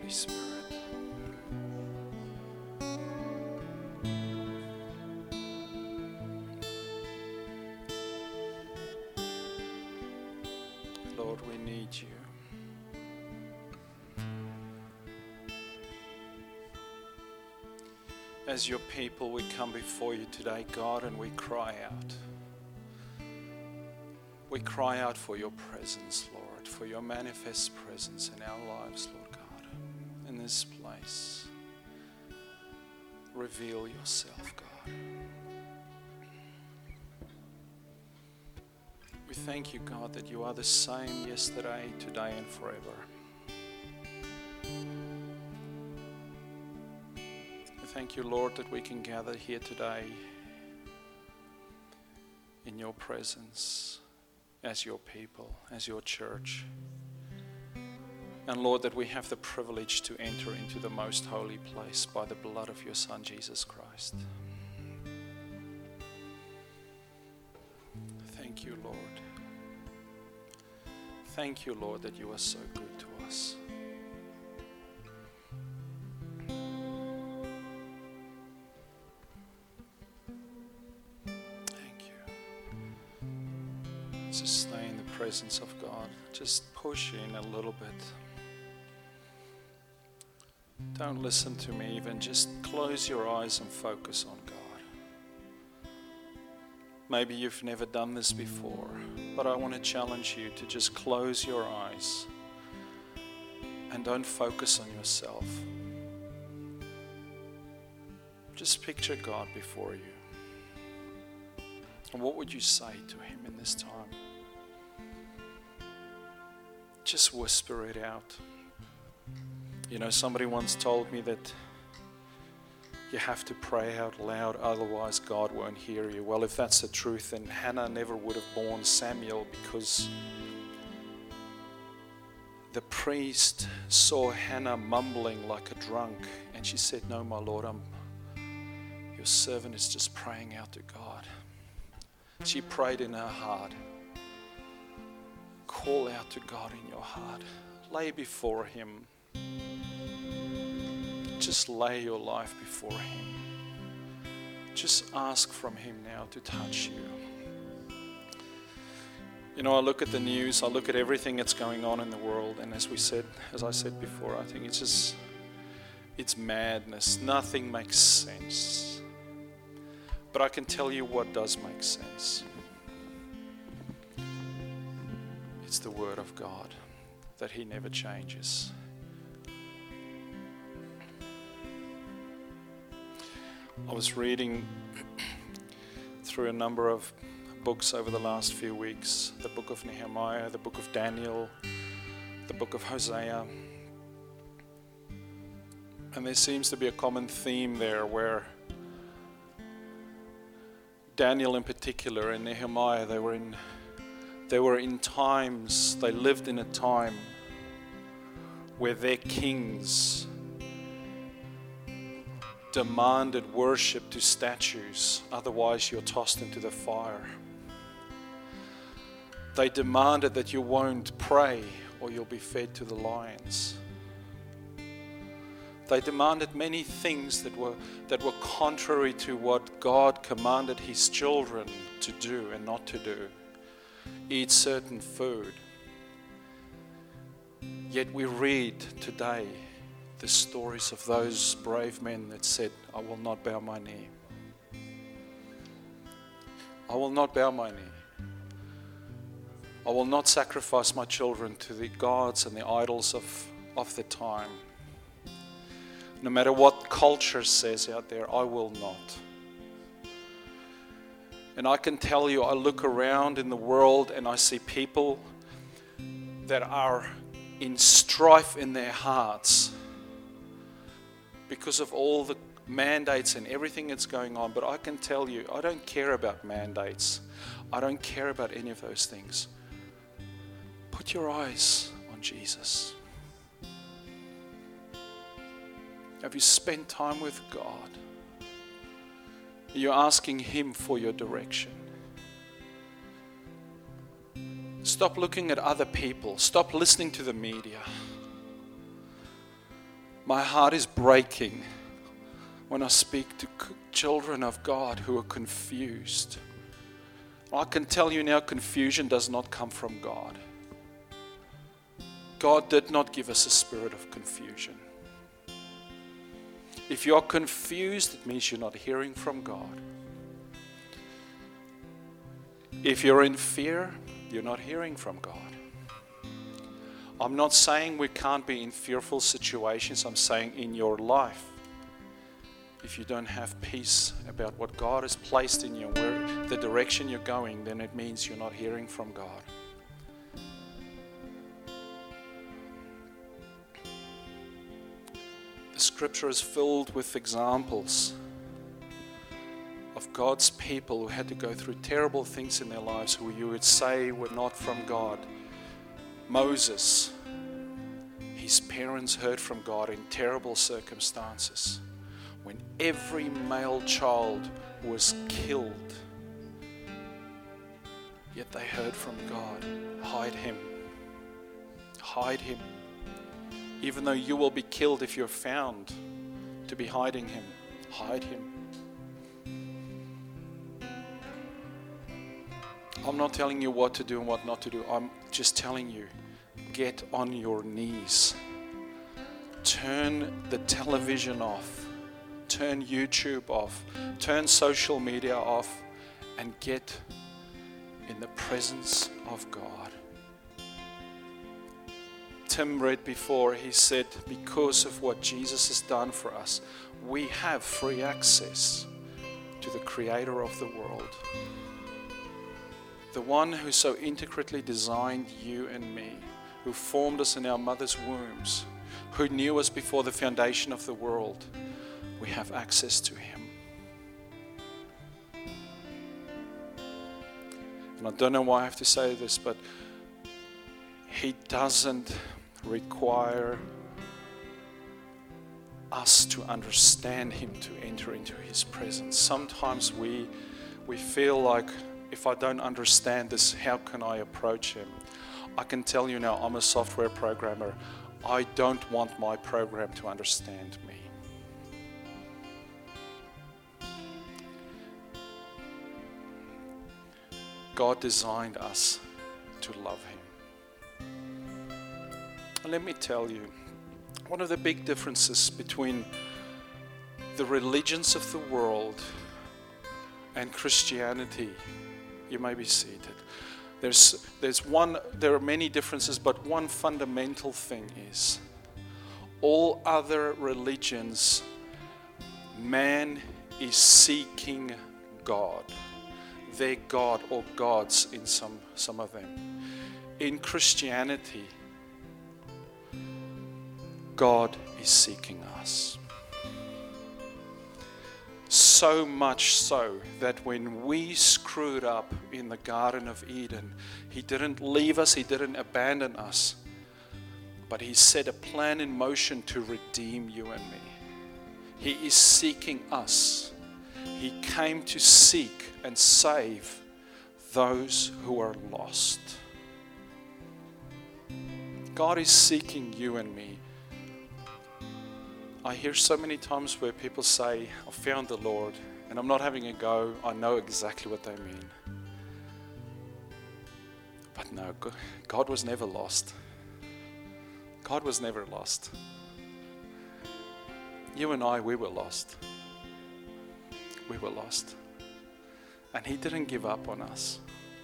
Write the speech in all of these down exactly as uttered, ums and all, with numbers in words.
Holy Spirit. Lord, we need you. As your people, we come before you today, God, and we cry out. We cry out for your presence, Lord, for your manifest presence in our lives, Lord God, in this place. Reveal yourself, God. We thank you, God, that you are the same yesterday, today, and forever. We thank you, Lord, that we can gather here today in your presence, as your people, as your church. And Lord, that we have the privilege to enter into the most holy place by the blood of your Son, Jesus Christ. Thank you, Lord. Thank you, Lord, that you are so good to us. Just stay in the presence of God. Just push in a little bit. Don't listen to me even. Just close your eyes and focus on God. Maybe you've never done this before, but I want to challenge you to just close your eyes and don't focus on yourself. Just picture God before you. And what would you say to him in this time? Just whisper it out. You know, somebody once told me that you have to pray out loud, otherwise God won't hear you. Well, if that's the truth, then Hannah never would have borne Samuel, because the priest saw Hannah mumbling like a drunk, and she said, "No, my Lord, I'm, your servant is just praying out to God." She prayed in her heart. Call out to God in your heart. Lay before him. Just lay your life before him. Just ask from him now to touch you. You know, I look at the news, I look at everything that's going on in the world, and as we said, as I said before, I think it's just, it's madness. Nothing makes sense. But I can tell you what does make sense. It's the Word of God, that he never changes. I was reading through a number of books over the last few weeks, the book of Nehemiah, the book of Daniel, the book of Hosea. And there seems to be a common theme there where Daniel in particular and Nehemiah, they were in they were in times, they lived in a time where their kings demanded worship to statues, otherwise you're tossed into the fire. They demanded that you won't pray or you'll be fed to the lions. They demanded many things that were that were contrary to what God commanded his children to do and not to do. Eat certain food. Yet we read today the stories of those brave men that said, "I will not bow my knee. I will not bow my knee. I will not sacrifice my children to the gods and the idols of, of the time. No matter what culture says out there, I will not." And I can tell you, I look around in the world and I see people that are in strife in their hearts because of all the mandates and everything that's going on. But I can tell you, I don't care about mandates. I don't care about any of those things. Put your eyes on Jesus. Have you spent time with God? You're asking him for your direction. Stop looking at other people. Stop listening to the media. My heart is breaking when I speak to c- children of God who are confused. I can tell you now, confusion does not come from God. God did not give us a spirit of confusion. If you're confused, it means you're not hearing from God. If you're in fear, you're not hearing from God. I'm not saying we can't be in fearful situations. I'm saying in your life, if you don't have peace about what God has placed in you, where the direction you're going, then it means you're not hearing from God. The scripture is filled with examples of God's people who had to go through terrible things in their lives, who you would say were not from God. Moses, his parents heard from God in terrible circumstances, when every male child was killed. Yet they heard from God, hide him, hide him. Even though you will be killed if you're found to be hiding him, hide him. I'm not telling you what to do and what not to do. I'm just telling you, get on your knees. Turn the television off. Turn YouTube off. Turn social media off and get in the presence of God. Tim read before, he said, because of what Jesus has done for us, we have free access to the Creator of the world. The one who so intricately designed you and me, who formed us in our mother's wombs, who knew us before the foundation of the world, we have access to Him. And I don't know why I have to say this, but He doesn't require us to understand Him to enter into His presence. Sometimes we we feel like, if I don't understand this, how can I approach Him? I can tell you now, I'm a software programmer. I don't want my program to understand me. God designed us to love Him. And let me tell you, one of the big differences between the religions of the world and Christianity, you may be seated. There's, there's one, there are many differences, but one fundamental thing is, all other religions, man is seeking God. Their God or gods in some, some of them. In Christianity, God is seeking us. So much so that when we screwed up in the Garden of Eden, He didn't leave us, He didn't abandon us, but He set a plan in motion to redeem you and me. He is seeking us. He came to seek and save those who are lost. God is seeking you and me. I hear so many times where people say, I found the Lord, and I'm not having a go. I know exactly what they mean. But no, God was never lost. God was never lost. You and I, we were lost. We were lost. And He didn't give up on us.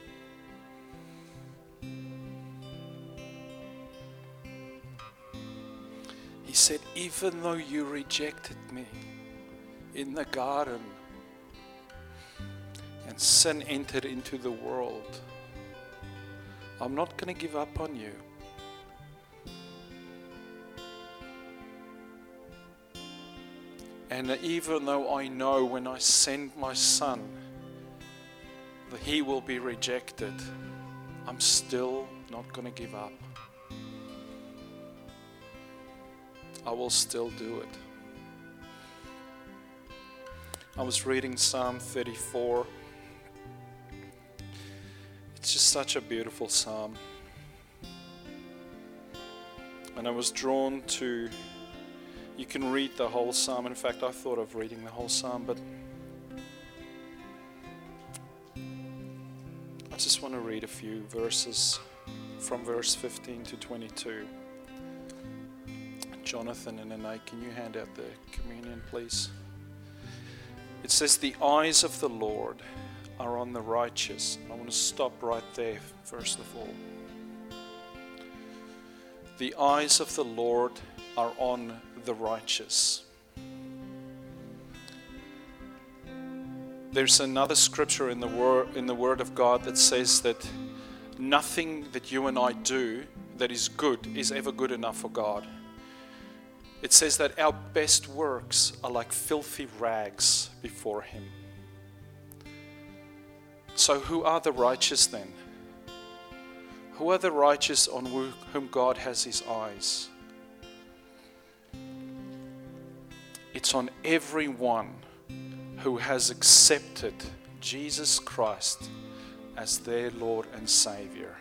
He said, even though you rejected me in the garden and sin entered into the world, I'm not going to give up on you. And even though I know when I send my Son that He will be rejected, I'm still not going to give up. I will still do it. I was reading Psalm thirty-four. It's just such a beautiful psalm. And I was drawn to You can read the whole psalm. In fact, I thought of reading the whole psalm, but I just want to read a few verses from verse fifteen to twenty-two. Jonathan and Anay, can you hand out the communion, please? It says, the eyes of the Lord are on the righteous. I want to stop right there, first of all. The eyes of the Lord are on the righteous. There's another scripture in the word in the Word of God that says that nothing that you and I do that is good is ever good enough for God. It says that our best works are like filthy rags before Him. So who are the righteous then? Who are the righteous on whom God has His eyes? It's on everyone who has accepted Jesus Christ as their Lord and Savior.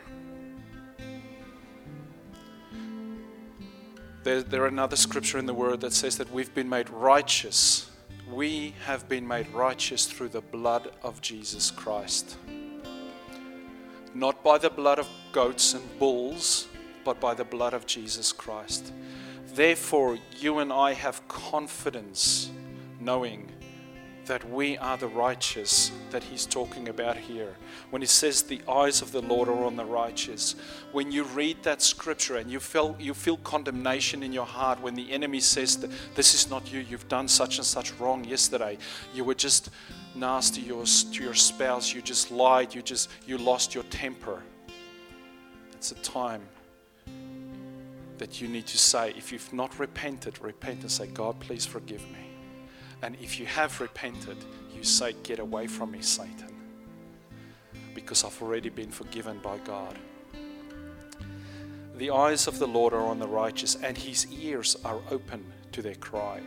There, there another scripture in the Word that says that we've been made righteous. We have been made righteous through the blood of Jesus Christ. Not by the blood of goats and bulls, but by the blood of Jesus Christ. Therefore, you and I have confidence knowing that we are the righteous that He's talking about here. When He says the eyes of the Lord are on the righteous, when you read that scripture and you feel, you feel condemnation in your heart when the enemy says that this is not you, you've done such and such wrong yesterday, you were just nasty to your spouse, you just lied, you just you lost your temper. It's a time that you need to say, if you've not repented, repent and say, God, please forgive me. And if you have repented, you say, get away from me, Satan, because I've already been forgiven by God. The eyes of the Lord are on the righteous, and His ears are open to their cry.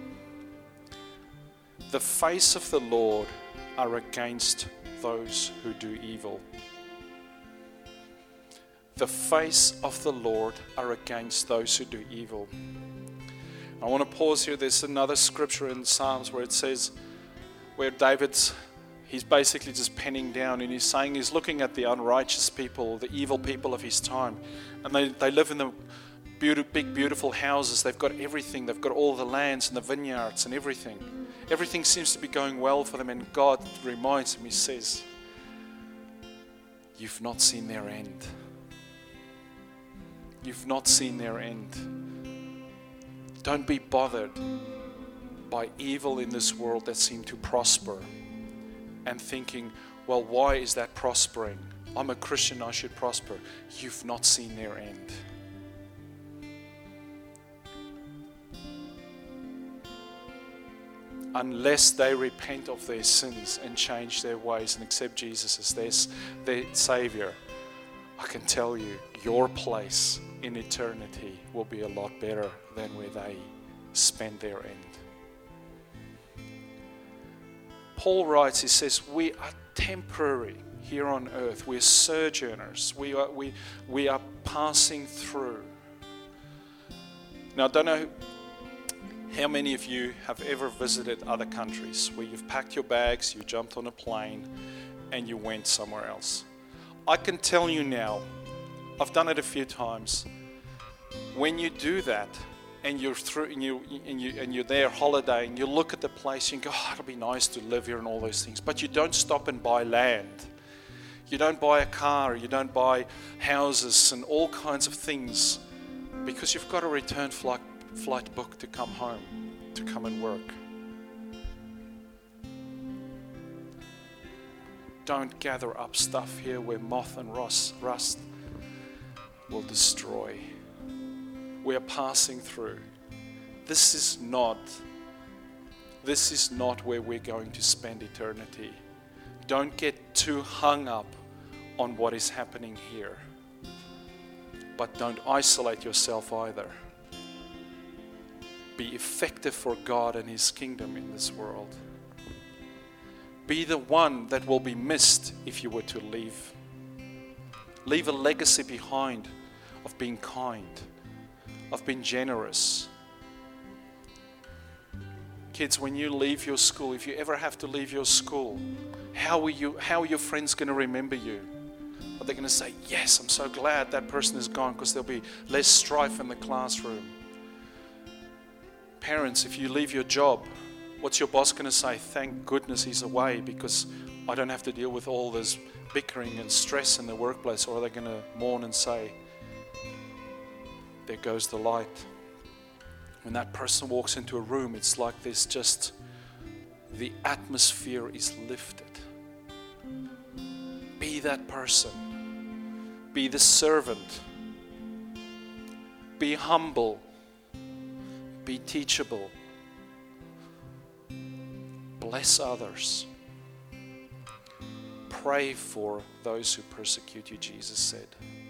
The face of the Lord are against those who do evil. The face of the Lord are against those who do evil. I want to pause here. There's another scripture in Psalms where it says, where David's, he's basically just penning down and he's saying he's looking at the unrighteous people, the evil people of his time. And they, they live in the beautiful, big, beautiful houses. They've got everything. They've got all the lands and the vineyards and everything. Everything seems to be going well for them. And God reminds him, He says, you've not seen their end. You've not seen their end. Don't be bothered by evil in this world that seem to prosper and thinking, well, why is that prospering? I'm a Christian, I should prosper. You've not seen their end. Unless they repent of their sins and change their ways and accept Jesus as their, their Savior, I can tell you, your place in eternity will be a lot better than where they spend their end. Paul writes, he says, we are temporary here on earth. We're sojourners. We are, we, we are passing through. Now, I don't know how many of you have ever visited other countries where you've packed your bags, you jumped on a plane, and you went somewhere else. I can tell you now, I've done it a few times. When you do that, and you're through, and you and you and you're there holidaying, you look at the place, and you go, "Oh, it'll be nice to live here," and all those things. But you don't stop and buy land. You don't buy a car. You don't buy houses and all kinds of things, because you've got a return flight flight book to come home, to come and work. Don't gather up stuff here where moth and rust, rust will destroy. We are passing through. This is not, this is not where we're going to spend eternity. Don't get too hung up on what is happening here. But don't isolate yourself either. Be effective for God and His kingdom in this world. Be the one that will be missed if you were to leave. Leave a legacy behind of being kind, of being generous, Kids, when you leave your school, if you ever have to leave your school, how are you? How are your friends going to remember you? Are they going to say, yes, I'm so glad that person is gone, because there'll be less strife in the classroom? Parents, if you leave your job, what's your boss going to say? Thank goodness he's away, because I don't have to deal with all this bickering and stress in the workplace. Or are they going to mourn and say, there goes the light? When that person walks into a room, it's like there's just, the atmosphere is lifted. Be that person. Be the servant. Be humble. Be teachable. Bless others. Pray for those who persecute you, Jesus said.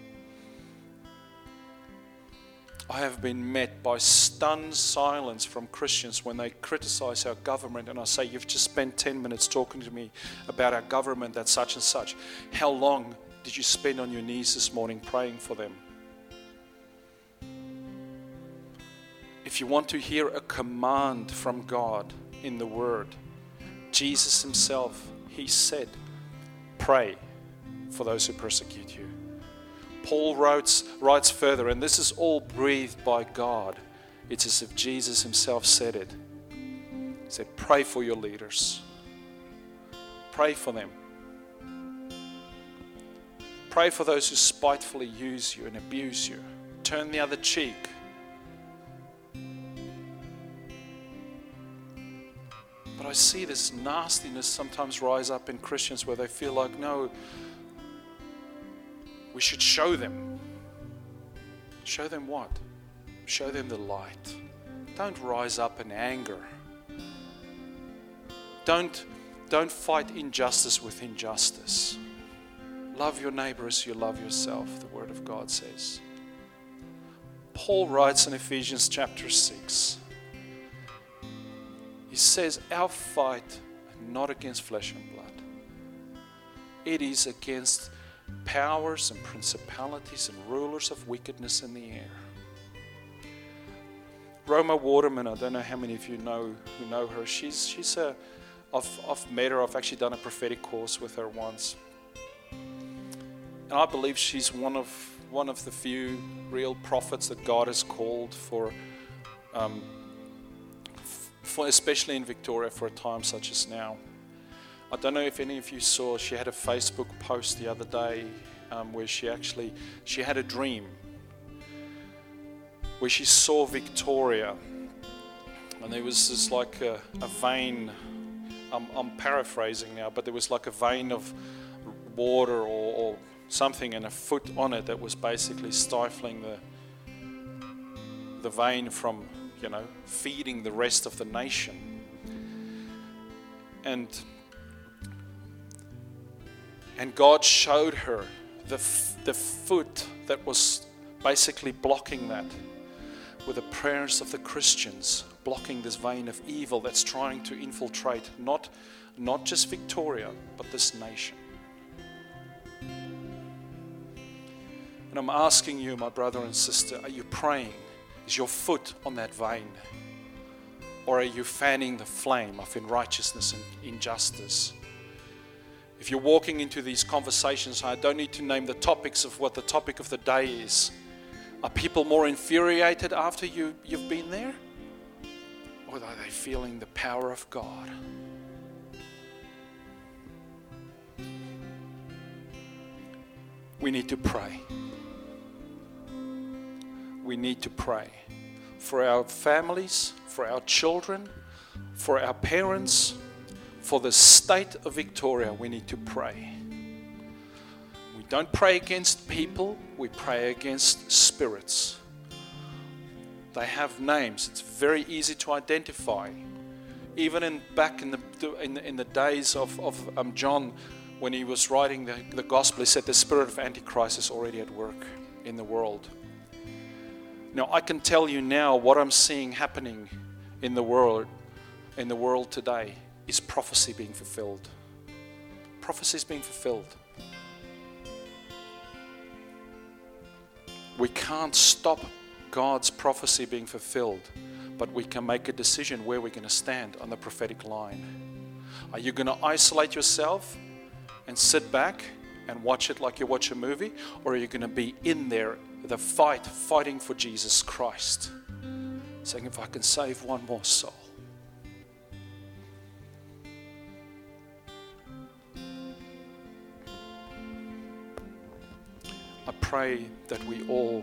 I have been met by stunned silence from Christians when they criticize our government, and I say, you've just spent ten minutes talking to me about our government, that's such and such. How long did you spend on your knees this morning praying for them? If you want to hear a command from God in the Word, Jesus himself, he said, pray for those who persecute you. Paul writes, writes further, and this is all breathed by God. It's as if Jesus himself said it. He said, pray for your leaders. Pray for them. Pray for those who spitefully use you and abuse you. Turn the other cheek. But I see this nastiness sometimes rise up in Christians where they feel like, no, we should show them. Show them what? Show them the light. Don't rise up in anger. Don't, don't fight injustice with injustice. Love your neighbor as you love yourself, the Word of God says. Paul writes in Ephesians chapter six. He says, our fight not against flesh and blood. It is against powers and principalities and rulers of wickedness in the air. Roma Waterman, I don't know how many of you know who know her. She's she's a I've I've met her. I've actually done a prophetic course with her once, and I believe she's one of one of the few real prophets that God has called for, um, for especially in Victoria for a time such as now. I don't know if any of you saw, she had a Facebook post the other day um, where she actually, she had a dream where she saw Victoria, and there was this like a, a vein, I'm, I'm paraphrasing now, but there was like a vein of water or, or something and a foot on it that was basically stifling the the vein from, you know, feeding the rest of the nation. And And God showed her the, f- the foot that was basically blocking that, with the prayers of the Christians, blocking this vein of evil that's trying to infiltrate not, not just Victoria, but this nation. And I'm asking you, my brother and sister, are you praying? Is your foot on that vein? Or are you fanning the flame of unrighteousness and injustice? If you're walking into these conversations, I don't need to name the topics of what the topic of the day is. Are people more infuriated after you, you've been there? Or are they feeling the power of God? We need to pray. We need to pray for our families, for our children, for our parents. For the state of Victoria, we need to pray. We don't pray against people, we pray against spirits. They have names. It's very easy to identify. Even in back in the in the, in the days of, of um, John, when he was writing the, the gospel, he said the spirit of Antichrist is already at work in the world. Now, I can tell you now what I'm seeing happening in the world, in the world today. Is prophecy being fulfilled? Prophecy is being fulfilled. We can't stop God's prophecy being fulfilled, but we can make a decision where we're going to stand on the prophetic line. Are you going to isolate yourself and sit back and watch it like you watch a movie? Or are you going to be in there, the fight, fighting for Jesus Christ? Saying, if I can save one more soul. I pray that we all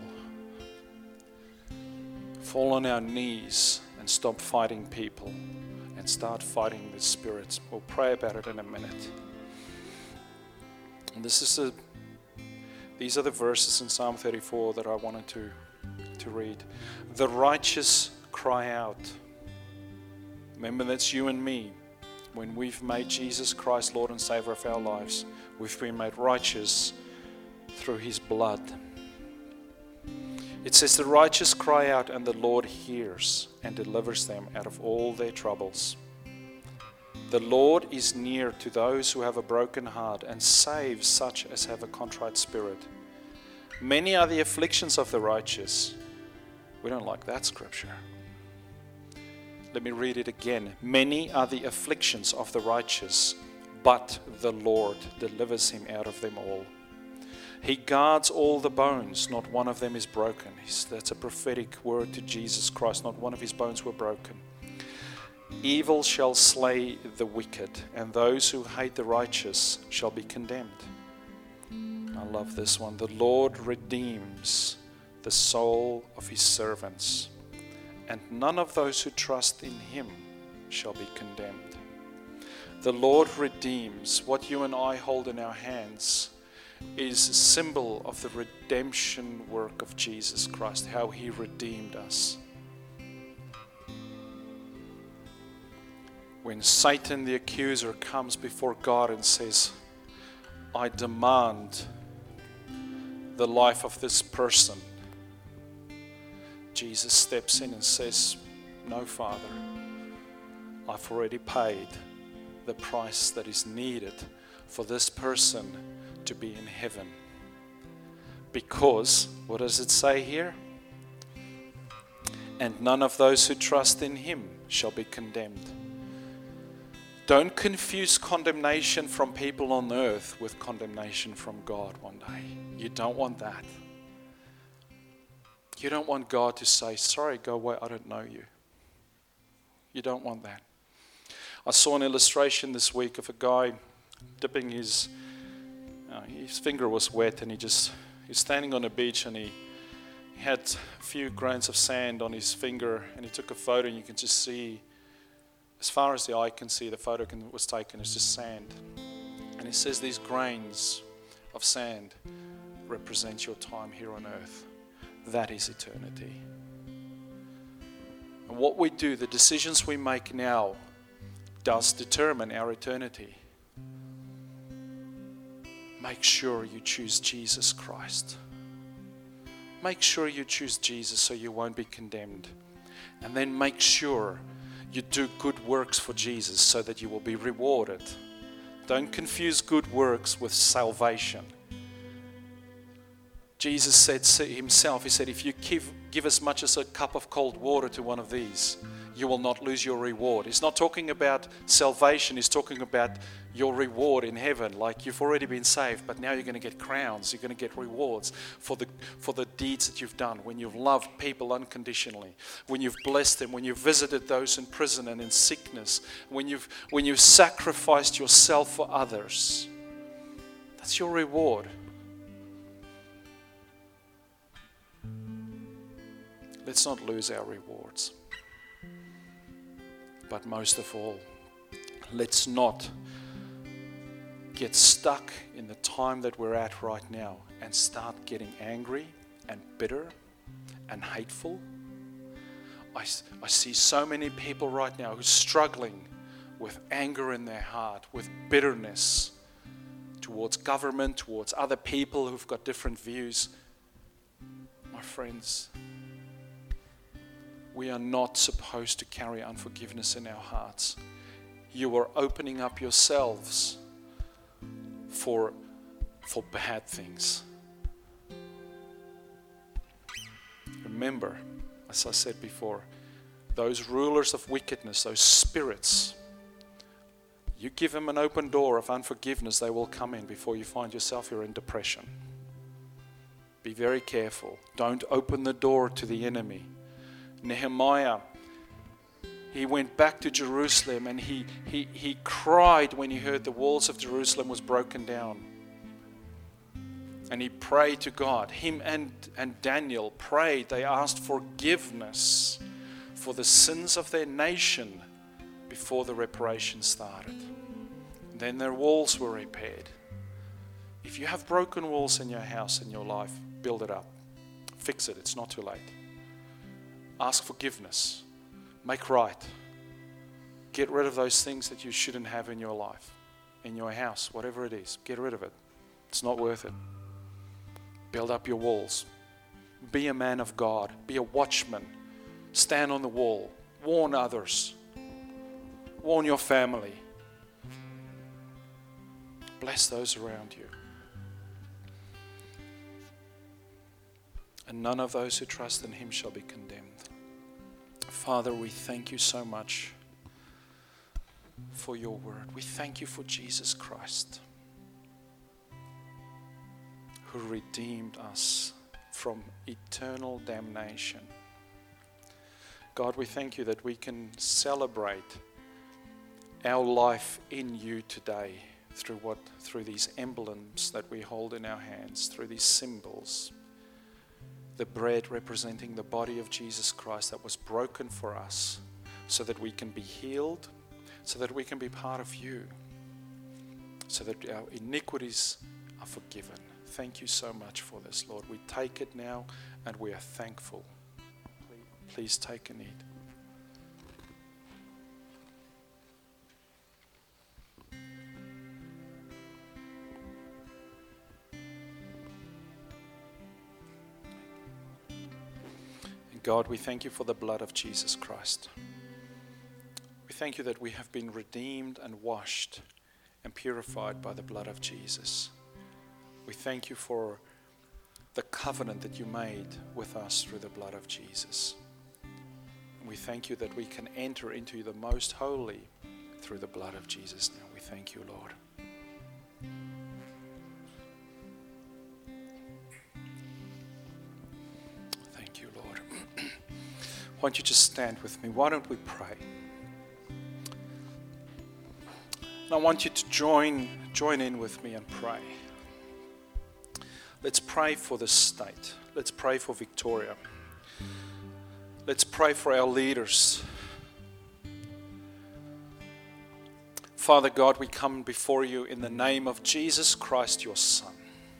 fall on our knees and stop fighting people and start fighting the spirits. We'll pray about it in a minute. And this is a, these are the verses in Psalm thirty-four that I wanted to, to read. The righteous cry out. Remember, that's you and me. When we've made Jesus Christ Lord and Savior of our lives, we've been made righteous through His blood. It says, the righteous cry out, and the Lord hears and delivers them out of all their troubles. The Lord is near to those who have a broken heart and saves such as have a contrite spirit. Many are the afflictions of the righteous. We don't like that scripture. Let me read it again. Many are the afflictions of the righteous, but the Lord delivers him out of them all. He guards all the bones, not one of them is broken. That's a prophetic word to Jesus Christ. Not one of his bones were broken. Evil shall slay the wicked, and those who hate the righteous shall be condemned. I love this one. The Lord redeems the soul of his servants, and none of those who trust in him shall be condemned. The Lord redeems. What you and I hold in our hands is a symbol of the redemption work of Jesus Christ, how he redeemed us. When Satan the accuser comes before God and says, I demand the life of this person, Jesus steps in and says, no, Father, I've already paid the price that is needed for this person to be in heaven. Because, what does it say here? And none of those who trust in him shall be condemned. Don't confuse condemnation from people on earth with condemnation from God one day. You don't want that. You don't want God to say, sorry, go away, I don't know you. You don't want that. I saw an illustration this week of a guy dipping his, uh, his finger was wet, and he just, he was standing on a beach, and he, he had a few grains of sand on his finger, and he took a photo, and you can just see, as far as the eye can see, the photo can, was taken, it's just sand. And he says these grains of sand represent your time here on earth. That is eternity. And what we do, the decisions we make now, does determine our eternity. Make sure you choose Jesus Christ. Make sure you choose Jesus so you won't be condemned. And then make sure you do good works for Jesus so that you will be rewarded. Don't confuse good works with salvation. Jesus said himself, he said, if you give, give as much as a cup of cold water to one of these, you will not lose your reward. He's not talking about salvation. He's talking about your reward in heaven. Like, you've already been saved, but now you're going to get crowns. You're going to get rewards for the for the deeds that you've done. When you've loved people unconditionally, when you've blessed them, when you've visited those in prison and in sickness, when you've when you've sacrificed yourself for others. That's your reward. Let's not lose our rewards. But most of all, let's not get stuck in the time that we're at right now and start getting angry and bitter and hateful. I, I see so many people right now who are struggling with anger in their heart, with bitterness towards government, towards other people who've got different views. My friends, we are not supposed to carry unforgiveness in our hearts. You are opening up yourselves for, for bad things. Remember, as I said before, those rulers of wickedness, those spirits, you give them an open door of unforgiveness, they will come in before you find yourself you're in depression. Be very careful. Don't open the door to the enemy. Nehemiah, he went back to Jerusalem and he, he, he cried when he heard the walls of Jerusalem was broken down. And he prayed to God. Him and, and Daniel prayed. They asked forgiveness for the sins of their nation before the reparation started. And then their walls were repaired. If you have broken walls in your house, in your life, build it up. Fix it. It's not too late. Ask forgiveness. Make right. Get rid of those things that you shouldn't have in your life, in your house, whatever it is. Get rid of it. It's not worth it. Build up your walls. Be a man of God. Be a watchman. Stand on the wall. Warn others. Warn your family. Bless those around you. And none of those who trust in Him shall be condemned. Father, we thank you so much for your word. We thank you for Jesus Christ, who redeemed us from eternal damnation. God, we thank you that we can celebrate our life in you today through what, through these emblems that we hold in our hands, through these symbols. The bread representing the body of Jesus Christ that was broken for us so that we can be healed, so that we can be part of you, so that our iniquities are forgiven. Thank you so much for this, Lord. We take it now and we are thankful. Please take and eat. And God, we thank you for the blood of Jesus Christ. We thank you that we have been redeemed and washed and purified by the blood of Jesus. We thank you for the covenant that you made with us through the blood of Jesus. And we thank you that we can enter into the most holy through the blood of Jesus now. We thank you, Lord. Thank you, Lord. Why don't you just stand with me? Why don't we pray? And I want you to join, join in with me and pray. Let's pray for the state. Let's pray for Victoria. Let's pray for our leaders. Father God, we come before you in the name of Jesus Christ, your Son.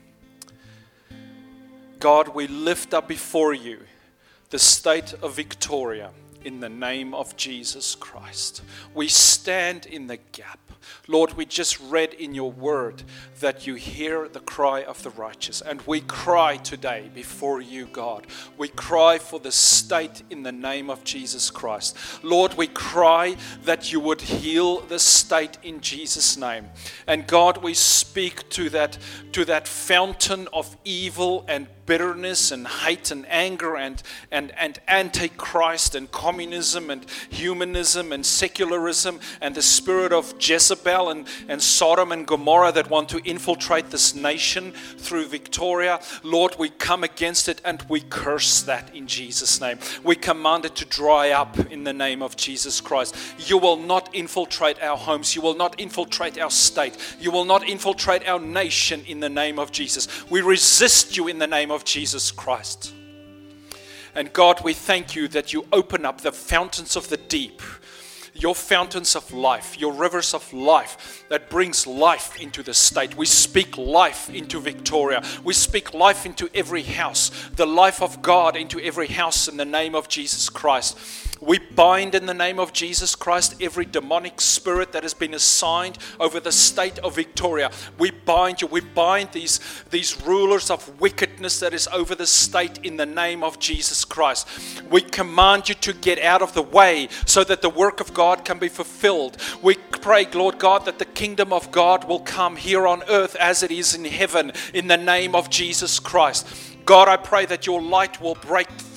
God, we lift up before you the state of Victoria in the name of Jesus Christ. We stand in the gap. Lord, we just read in your word that you hear the cry of the righteous. And we cry today before you, God. We cry for the state in the name of Jesus Christ. Lord, we cry that you would heal the state in Jesus' name. And God, we speak to that, to that fountain of evil and bitterness and hate and anger and, and, and antichrist and communism and humanism and secularism and the spirit of Jezebel and, and Sodom and Gomorrah that want to infiltrate this nation through Victoria. Lord, we come against it and we curse that in Jesus' name. We command it to dry up in the name of Jesus Christ. You will not infiltrate our homes. You will not infiltrate our state. You will not infiltrate our nation in the name of Jesus. We resist you in the name of Jesus Christ. And God, we thank you that you open up the fountains of the deep, your fountains of life, your rivers of life that brings life into the state. We speak life into Victoria. We speak life into every house, the life of God into every house in the name of Jesus Christ. We bind in the name of Jesus Christ every demonic spirit that has been assigned over the state of Victoria. We bind you. We bind these, these rulers of wickedness that is over the state in the name of Jesus Christ. We command you to get out of the way so that the work of God can be fulfilled. We pray, Lord God, that the kingdom of God will come here on earth as it is in heaven in the name of Jesus Christ. God, I pray that your light will break through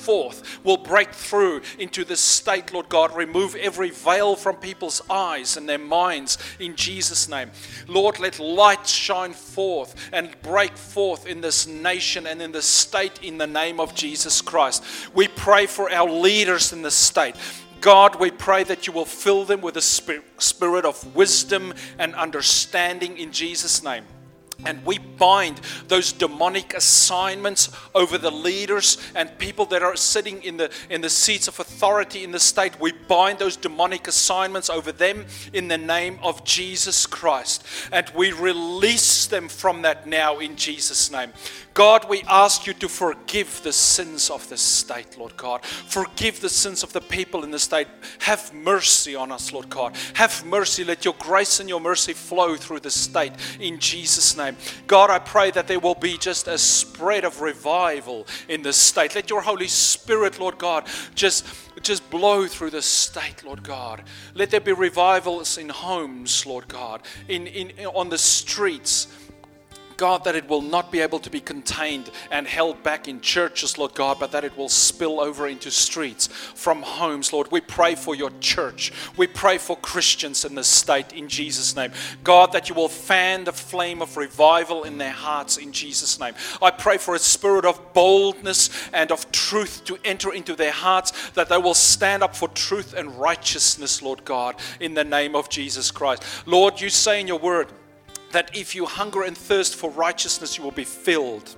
forth will break through into this state, Lord God. Remove every veil from people's eyes and their minds in Jesus' name. Lord, let light shine forth and break forth in this nation and in this state in the name of Jesus Christ. We pray for our leaders in this state. God, we pray that you will fill them with a spirit of wisdom and understanding in Jesus' name. And we bind those demonic assignments over the leaders and people that are sitting in the in the seats of authority in the state. We bind those demonic assignments over them in the name of Jesus Christ. And we release them from that now in Jesus' name. God, we ask you to forgive the sins of the state, Lord God. Forgive the sins of the people in the state. Have mercy on us, Lord God. Have mercy. Let your grace and your mercy flow through the state in Jesus' name. God, I pray that there will be just a spread of revival in this state. Let your Holy Spirit, Lord God, just, just blow through the state, Lord God. Let there be revivals in homes, Lord God, in, in, on the streets. God, that it will not be able to be contained and held back in churches, Lord God, but that it will spill over into streets from homes, Lord. We pray for your church. We pray for Christians in this state in Jesus' name. God, that you will fan the flame of revival in their hearts in Jesus' name. I pray for a spirit of boldness and of truth to enter into their hearts, that they will stand up for truth and righteousness, Lord God, in the name of Jesus Christ. Lord, you say in your word, that if you hunger and thirst for righteousness, you will be filled.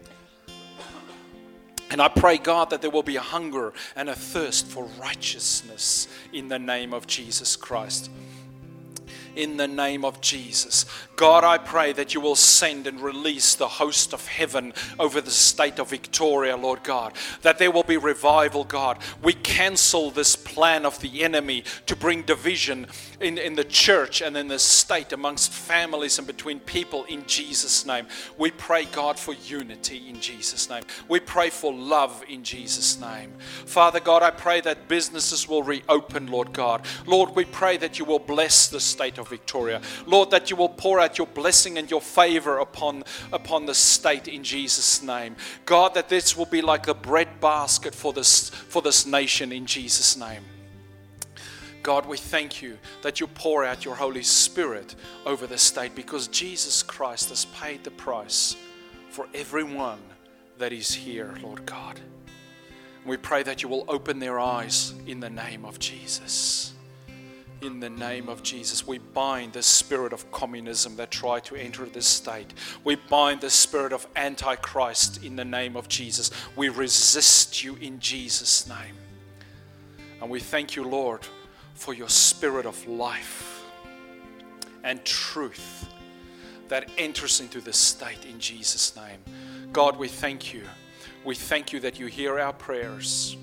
And I pray, God, that there will be a hunger and a thirst for righteousness in the name of Jesus Christ. In the name of Jesus. God, I pray that you will send and release the host of heaven over the state of Victoria, Lord God. That there will be revival, God. We cancel this plan of the enemy to bring division in, in the church and in the state amongst families and between people in Jesus' name. We pray, God, for unity in Jesus' name. We pray for love in Jesus' name. Father God, I pray that businesses will reopen, Lord God. Lord, we pray that you will bless the state of Victoria. Lord, that you will pour out your blessing and your favor upon, upon the state in Jesus' name. God, that this will be like the bread basket for this, for this nation in Jesus' name. God, we thank you that you pour out your Holy Spirit over the state, because Jesus Christ has paid the price for everyone that is here, Lord God. We pray that you will open their eyes in the name of Jesus. In the name of Jesus, we bind the spirit of communism that tried to enter this state. We bind the spirit of Antichrist in the name of Jesus. We resist you in Jesus' name. And we thank you, Lord, for your spirit of life and truth that enters into this state in Jesus' name. God, we thank you. We thank you that you hear our prayers.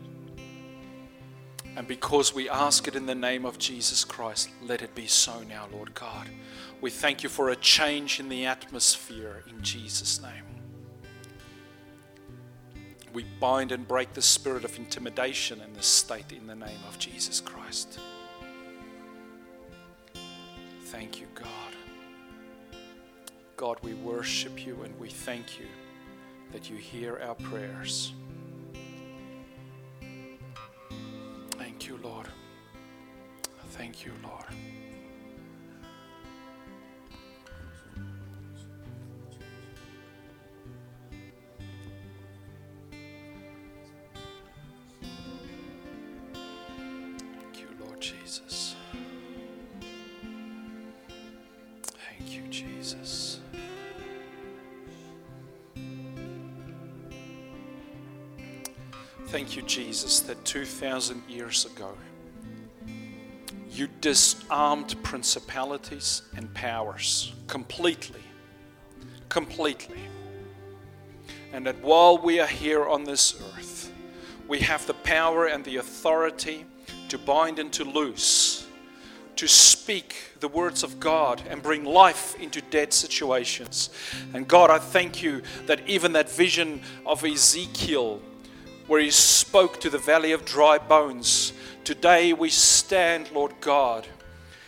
And because we ask it in the name of Jesus Christ, let it be so now, Lord God. We thank you for a change in the atmosphere in Jesus' name. We bind and break the spirit of intimidation in this state in the name of Jesus Christ. Thank you, God. God, we worship you and we thank you that you hear our prayers. Thank you, Lord. Thank you, Lord. Thank you, Lord Jesus. Thank you, Jesus. Thank you, Jesus, that two thousand years ago, you disarmed principalities and powers completely, completely. And that while we are here on this earth, we have the power and the authority to bind and to loose, to speak the words of God and bring life into dead situations. And God, I thank you that even that vision of Ezekiel, where he spoke to the valley of dry bones, today we stand, Lord God,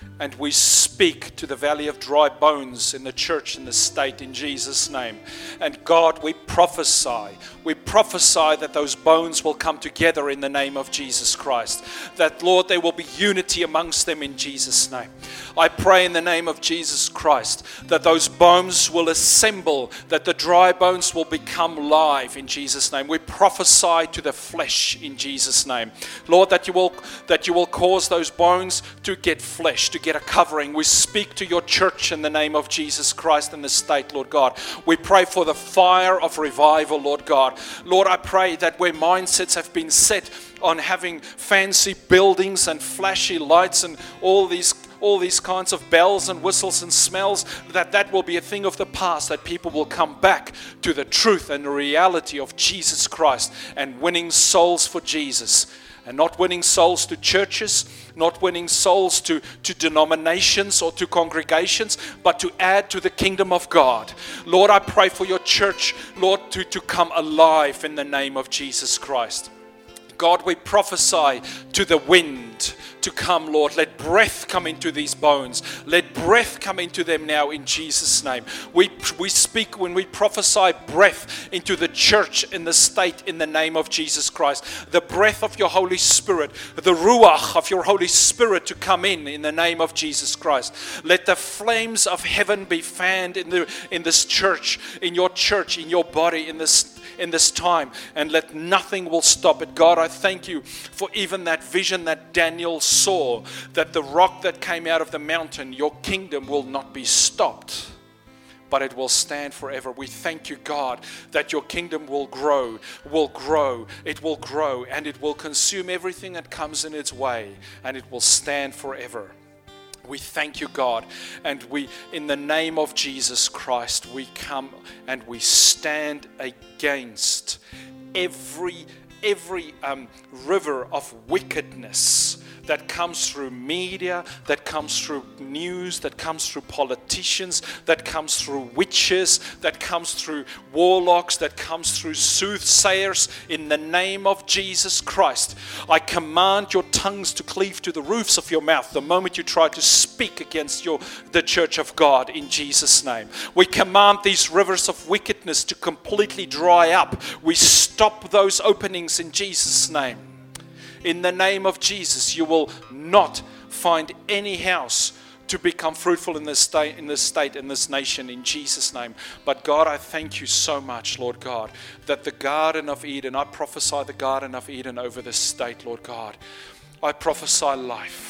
And we speak to the valley of dry bones in the church in the state in Jesus' name. And God, we prophesy. We prophesy that those bones will come together in the name of Jesus Christ. That, Lord, there will be unity amongst them in Jesus' name. I pray in the name of Jesus Christ that those bones will assemble, that the dry bones will become live in Jesus' name. We prophesy to the flesh in Jesus' name. Lord, that you will, that you will cause those bones to get flesh, to get a covering. We speak to your church in the name of Jesus Christ in the state, Lord God. We pray for the fire of revival, Lord God. Lord, I pray that where mindsets have been set on having fancy buildings and flashy lights and all these all these kinds of bells and whistles and smells, that that will be a thing of the past, that people will come back to the truth and the reality of Jesus Christ and winning souls for Jesus. And not winning souls to churches, not winning souls to, to denominations or to congregations, but to add to the kingdom of God. Lord, I pray for your church, Lord, to, to come alive in the name of Jesus Christ. God, we prophesy to the wind to come, Lord. Let breath come into these bones. Let breath come into them now in Jesus' name. We, we speak when we prophesy breath into the church in the state in the name of Jesus Christ. The breath of your Holy Spirit, the ruach of your Holy Spirit to come in in the name of Jesus Christ. Let the flames of heaven be fanned in the in this church, in your church, in your body, in this in this time, and let nothing will stop it. God, I thank you for even that vision that Daniel saw, that the rock that came out of the mountain, your kingdom will not be stopped, but it will stand forever. We thank you, God, that your kingdom will grow, will grow, it will grow, and it will consume everything that comes in its way, and it will stand forever. We thank you, God, and we, in the name of Jesus Christ, we come and we stand against every every um, river of wickedness that comes through media, that comes through news, that comes through politicians, that comes through witches, that comes through warlocks, that comes through soothsayers. In the name of Jesus Christ, I command your tongues to cleave to the roofs of your mouth the moment you try to speak against your the church of God in Jesus' name. We command these rivers of wickedness to completely dry up. We stop those openings in Jesus' name. In the name of Jesus, you will not find any house to become fruitful in this state, in this state, in this nation, in Jesus' name. But God, I thank you so much, Lord God, that the Garden of Eden, I prophesy the Garden of Eden over this state, Lord God. I prophesy life.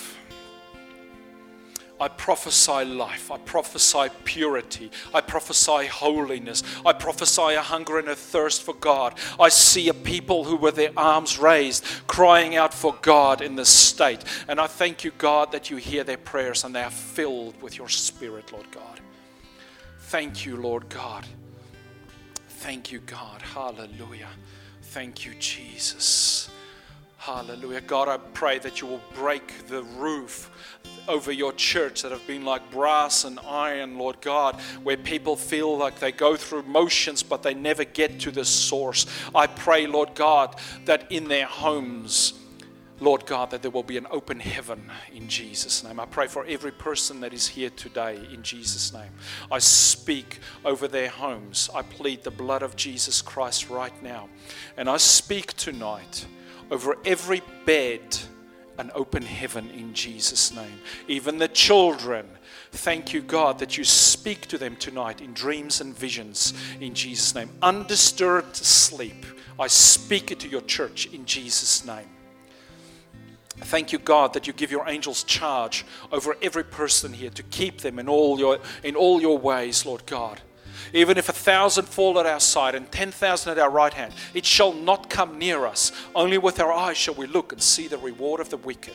I prophesy life. I prophesy purity. I prophesy holiness. I prophesy a hunger and a thirst for God. I see a people who with their arms raised, crying out for God in this state. And I thank you, God, that you hear their prayers and they are filled with your Spirit, Lord God. Thank you, Lord God. Thank you, God. Hallelujah. Thank you, Jesus. Hallelujah. God, I pray that you will break the roof over your church that have been like brass and iron, Lord God, where people feel like they go through motions but they never get to the source. I pray, Lord God, that in their homes, Lord God, that there will be an open heaven in Jesus' name. I pray for every person that is here today in Jesus' name. I speak over their homes. I plead the blood of Jesus Christ right now. And I speak tonight over every bed, an open heaven in Jesus' name. Even the children, thank you, God, that you speak to them tonight in dreams and visions in Jesus' name. Undisturbed sleep, I speak it to your church in Jesus' name. Thank you, God, that you give your angels charge over every person here to keep them in all your in all your ways, Lord God. Even if a thousand fall at our side and ten thousand at our right hand, it shall not come near us. Only with our eyes shall we look and see the reward of the wicked.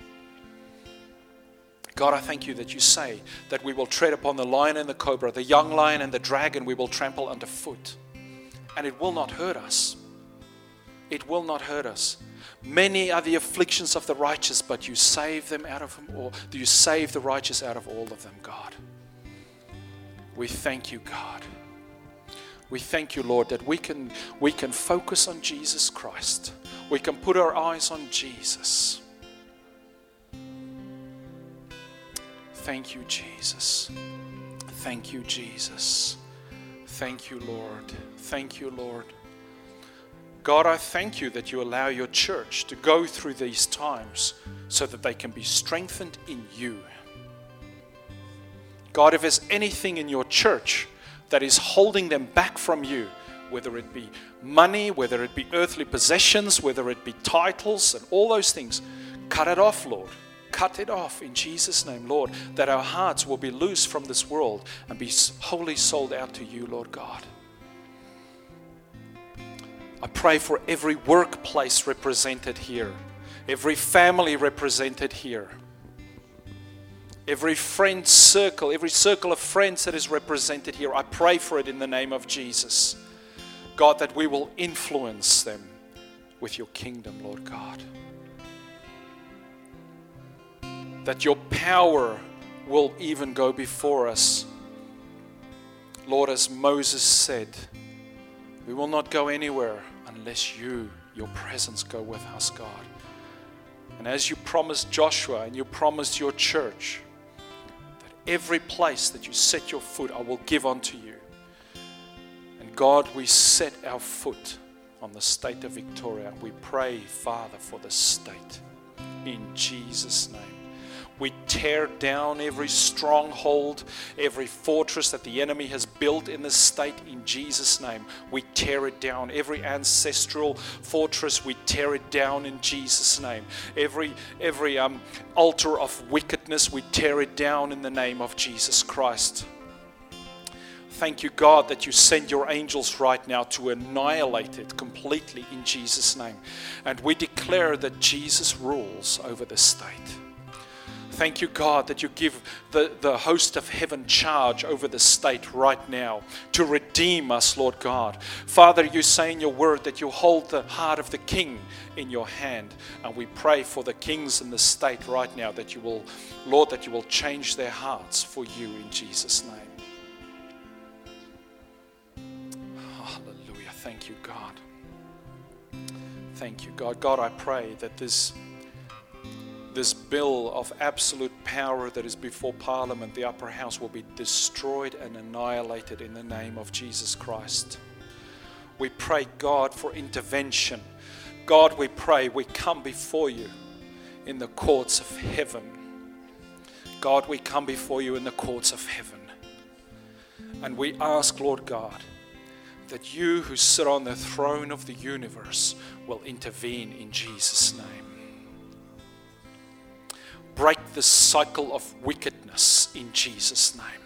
God, I thank you that you say that we will tread upon the lion and the cobra, the young lion and the dragon we will trample underfoot. And it will not hurt us. It will not hurt us. Many are the afflictions of the righteous, but you save them out of them all. You save the righteous out of all of them, God. We thank you, God. We thank you, Lord, that we can we can focus on Jesus Christ. We can put our eyes on Jesus. Thank you, Jesus. Thank you, Jesus. Thank you, Lord. Thank you, Lord. God, I thank you that you allow your church to go through these times so that they can be strengthened in you. God, if there's anything in your church that is holding them back from you, whether it be money, whether it be earthly possessions, whether it be titles and all those things, cut it off, Lord. Cut it off in Jesus' name, Lord, that our hearts will be loose from this world and be wholly sold out to you, Lord God. I pray for every workplace represented here, every family represented here, every friend circle, every circle of friends that is represented here. I pray for it in the name of Jesus. God, that we will influence them with your kingdom, Lord God. That your power will even go before us. Lord, as Moses said, we will not go anywhere unless you, your presence, go with us, God. And as you promised Joshua and you promised your church, that every place that you set your foot, I will give unto you. And God, we set our foot on the state of Victoria. We pray, Father, for the state. In Jesus' name. We tear down every stronghold, every fortress that the enemy has built in this state in Jesus' name. We tear it down. Every ancestral fortress, we tear it down in Jesus' name. Every every um, altar of wickedness, we tear it down in the name of Jesus Christ. Thank you, God, that you send your angels right now to annihilate it completely in Jesus' name. And we declare that Jesus rules over the state. Thank you, God, that you give the, the host of heaven charge over the state right now to redeem us, Lord God. Father, you say in your word that you hold the heart of the king in your hand. And we pray for the kings in the state right now that you will, Lord, that you will change their hearts for you in Jesus' name. Hallelujah. Thank you, God. Thank you, God. God, I pray that this This bill of absolute power that is before Parliament, the upper house, will be destroyed and annihilated in the name of Jesus Christ. We pray, God, for intervention. God, we pray, we come before you in the courts of heaven. God, we come before you in the courts of heaven. And we ask, Lord God, that you who sit on the throne of the universe will intervene in Jesus' name. Break the cycle of wickedness in Jesus' name.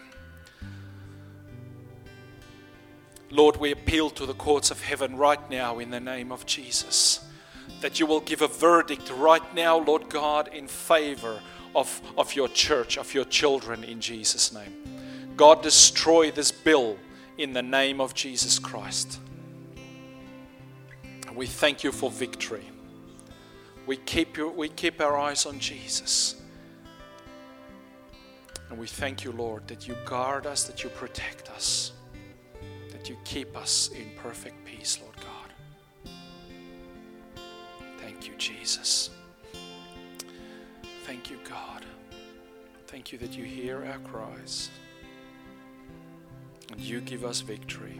Lord, we appeal to the courts of heaven right now in the name of Jesus, that you will give a verdict right now, Lord God, in favor of, of your church, of your children in Jesus' name. God, destroy this bill in the name of Jesus Christ. And we thank you for victory. We keep, you, we keep our eyes on Jesus. And we thank you, Lord, that you guard us, that you protect us, that you keep us in perfect peace, Lord God. Thank you, Jesus. Thank you, God. Thank you that you hear our cries and you give us victory.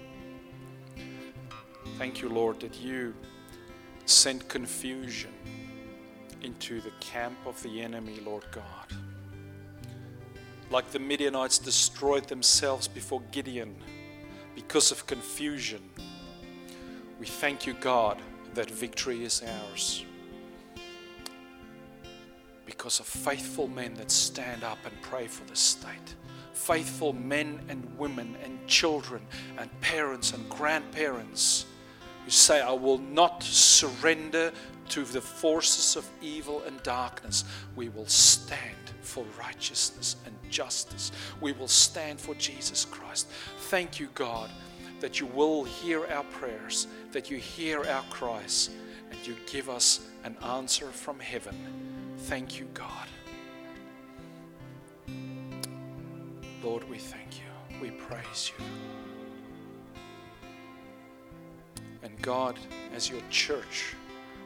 Thank you, Lord, that you send confusion into the camp of the enemy, Lord God. Like the Midianites destroyed themselves before Gideon because of confusion. We thank you, God, that victory is ours because of faithful men that stand up and pray for the state. Faithful men and women and children and parents and grandparents who say, I will not surrender to the forces of evil and darkness. We will stand for righteousness and justice. We will stand for Jesus Christ. Thank you, God, that you will hear our prayers, that you hear our cries, and you give us an answer from heaven. Thank you, God. Lord, we thank you. We praise you. And God, as your church,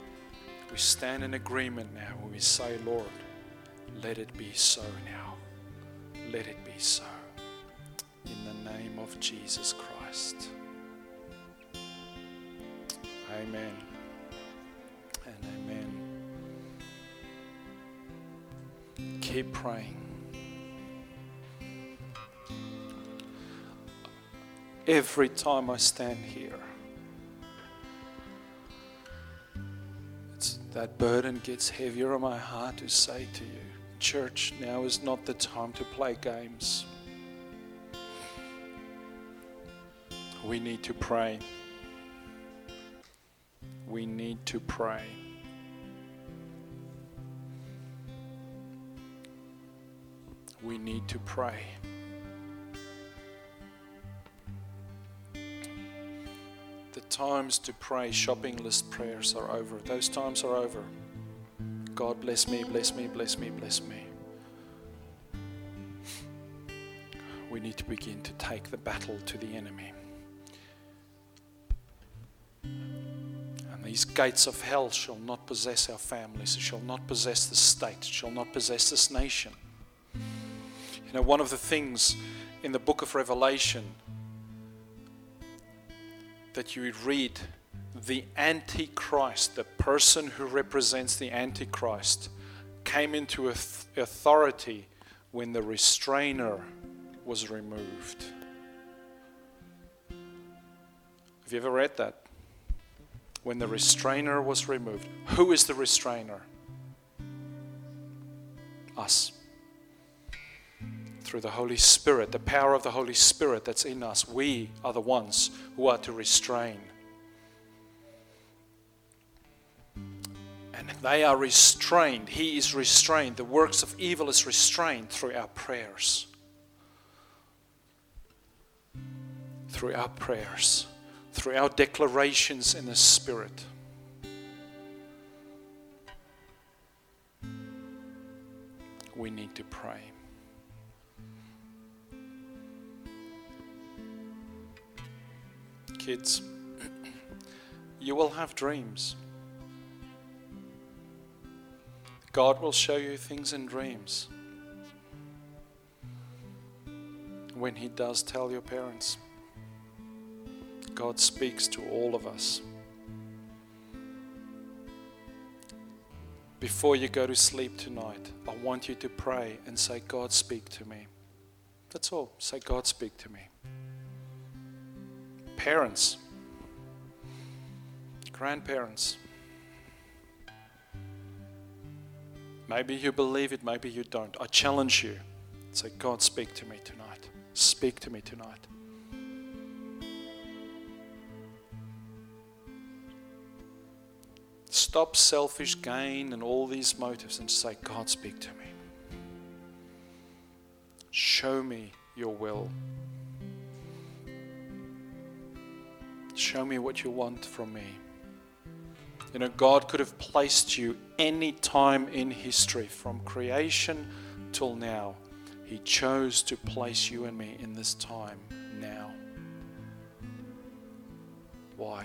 we stand in agreement now when we say, Lord, let it be so now. Let it be so. In the name of Jesus Christ. Amen. And amen. Keep praying. Every time I stand here, it's, that burden gets heavier on my heart to say to you, church, now is not the time to play games. We need to pray. We need to pray. We need to pray. The times to pray shopping list prayers are over. Those times are over. God bless me, bless me, bless me, bless me. We need to begin to take the battle to the enemy. And these gates of hell shall not possess our families. It shall not possess the state. It shall not possess this nation. You know, one of the things in the book of Revelation that you read, the Antichrist, the person who represents the Antichrist, came into authority when the restrainer was removed. Have you ever read that? When the restrainer was removed. Who is the restrainer? Us. Through the Holy Spirit, the power of the Holy Spirit that's in us, we are the ones who are to restrain. And they are restrained. He is restrained. The works of evil is restrained through our prayers. Through our prayers. Through our declarations in the Spirit. We need to pray. Kids, you will have dreams. God will show you things in dreams. When He does, tell your parents. God speaks to all of us. Before you go to sleep tonight, I want you to pray and say, God, speak to me. That's all. Say, God, speak to me. Parents, grandparents, maybe you believe it, maybe you don't. I challenge you. Say, God, speak to me tonight. Speak to me tonight. Stop selfish gain and all these motives and say, God, speak to me. Show me your will. Show me what you want from me. You know, God could have placed you any time in history, from creation till now. He chose to place you and me in this time now. Why?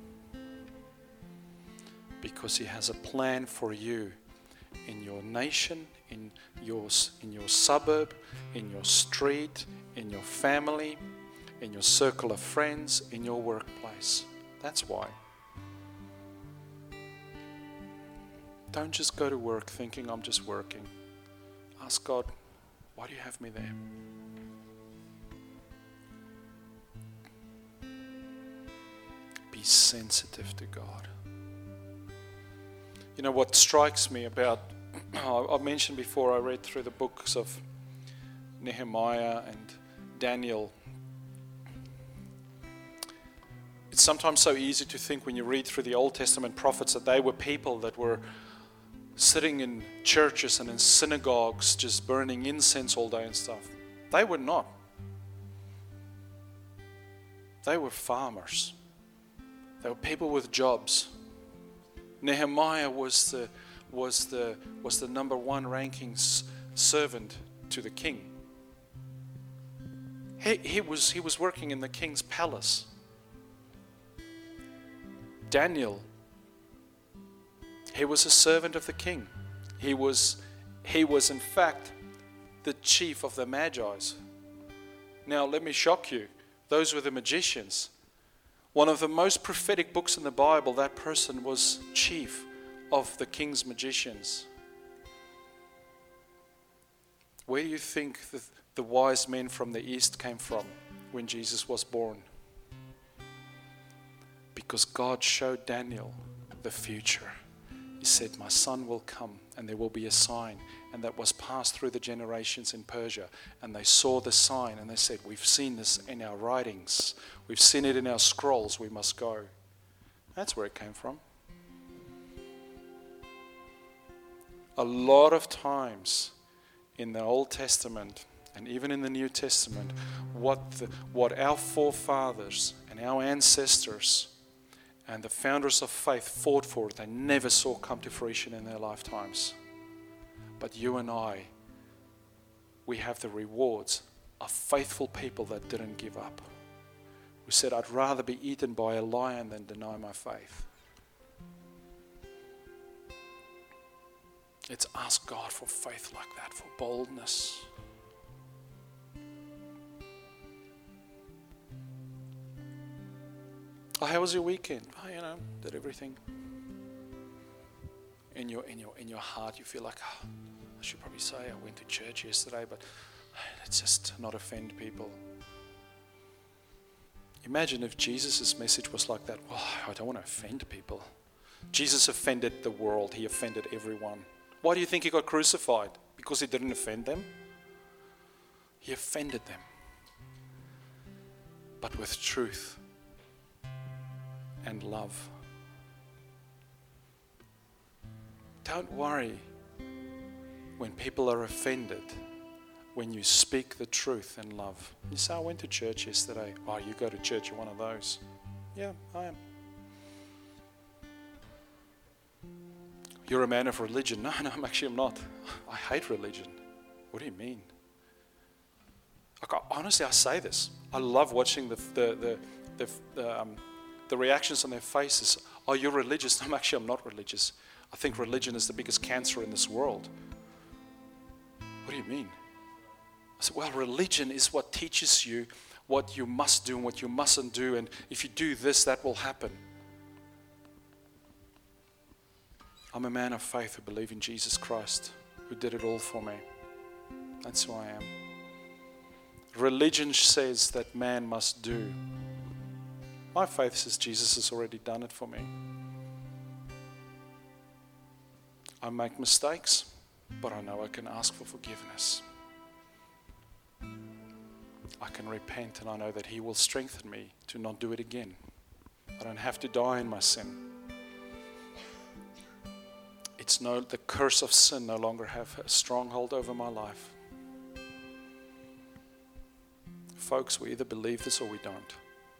Because He has a plan for you in your nation, in your, in your suburb, in your street, in your family, in your circle of friends, in your workplace. That's why. Don't just go to work thinking I'm just working. Ask God, why do you have me there? Be sensitive to God. You know what strikes me about, I mentioned before, I read through the books of Nehemiah and Daniel. It's sometimes so easy to think when you read through the Old Testament prophets that they were people that were sitting in churches and in synagogues just burning incense all day and stuff. They were not. They were farmers. They were people with jobs. Nehemiah was the was the was the number one ranking servant to the king. He, he was he was working in the king's palace. Daniel, he was a servant of the king. He was he was in fact the chief of the Magi's. Now, let me shock you. Those were the magicians. One of the most prophetic books in the Bible, that person was chief of the king's magicians. Where do you think the, the wise men from the east came from when Jesus was born? Because God showed Daniel the future. He said, my son will come and there will be a sign. And that was passed through the generations in Persia. And they saw the sign and they said, we've seen this in our writings. We've seen it in our scrolls. We must go. That's where it came from. A lot of times in the Old Testament and even in the New Testament, what the, what our forefathers and our ancestors and the founders of faith fought for, they never saw come to fruition in their lifetimes. But you and I, we have the rewards of faithful people that didn't give up. Who said, I'd rather be eaten by a lion than deny my faith. Let's ask God for faith like that, for boldness. Oh, how was your weekend? Oh, you know, did everything. In your in your in your heart, you feel like, oh, I should probably say I went to church yesterday, but let's just not offend people. Imagine if Jesus' message was like that. Well, I don't want to offend people. Jesus offended the world. He offended everyone. Why do you think he got crucified? Because he didn't offend them? He offended them. But with truth and love. Don't worry when people are offended, when you speak the truth in love. You say, I went to church yesterday. Oh, you go to church, you're one of those. Yeah, I am. You're a man of religion. No, no, I'm actually I'm not. I hate religion. What do you mean? Like, honestly, I say this. I love watching the the the the, the, um, the reactions on their faces. Oh, you're religious. No, actually, I'm not religious. I think religion is the biggest cancer in this world. What do you mean? I said, well, religion is what teaches you what you must do and what you mustn't do. And if you do this, that will happen. I'm a man of faith who believes in Jesus Christ, who did it all for me. That's who I am. Religion says that man must do. My faith says Jesus has already done it for me. I make mistakes, but I know I can ask for forgiveness. I can repent and I know that He will strengthen me to not do it again. I don't have to die in my sin. It's no, the curse of sin no longer have a stronghold over my life. Folks, we either believe this or we don't.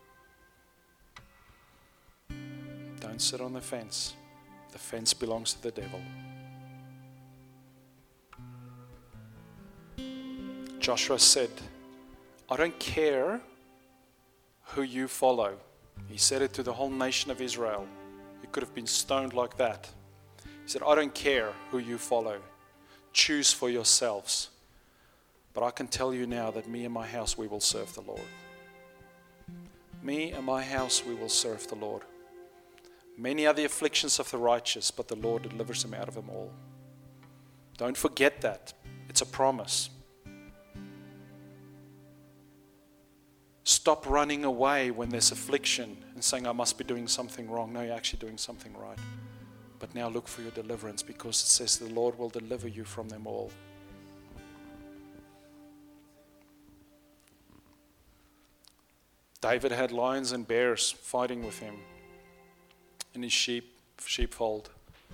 Don't sit on the fence. The fence belongs to the devil. Joshua said, I don't care who you follow. He said it to the whole nation of Israel. He could have been stoned like that. He said, I don't care who you follow. Choose for yourselves. But I can tell you now that me and my house, we will serve the Lord. Me and my house, we will serve the Lord. Many are the afflictions of the righteous, but the Lord delivers them out of them all. Don't forget that. It's a promise. Stop running away when there's affliction and saying, I must be doing something wrong. No, you're actually doing something right. But now look for your deliverance, because it says the Lord will deliver you from them all. David had lions and bears fighting with him in his sheep sheepfold.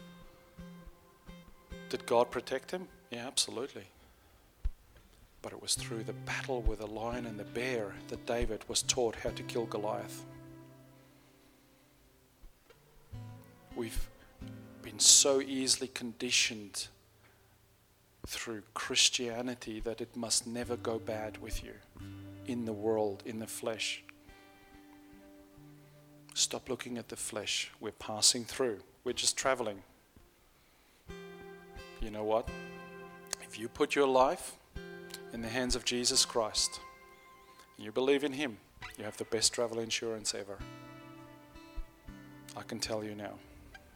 Did God protect him? Yeah, absolutely. But it was through the battle with the lion and the bear that David was taught how to kill Goliath. We've been so easily conditioned through Christianity that it must never go bad with you in the world, in the flesh. Stop looking at the flesh. We're passing through. We're just traveling. You know what? If you put your life in the hands of Jesus Christ, and you believe in him, you have the best travel insurance ever. I can tell you now.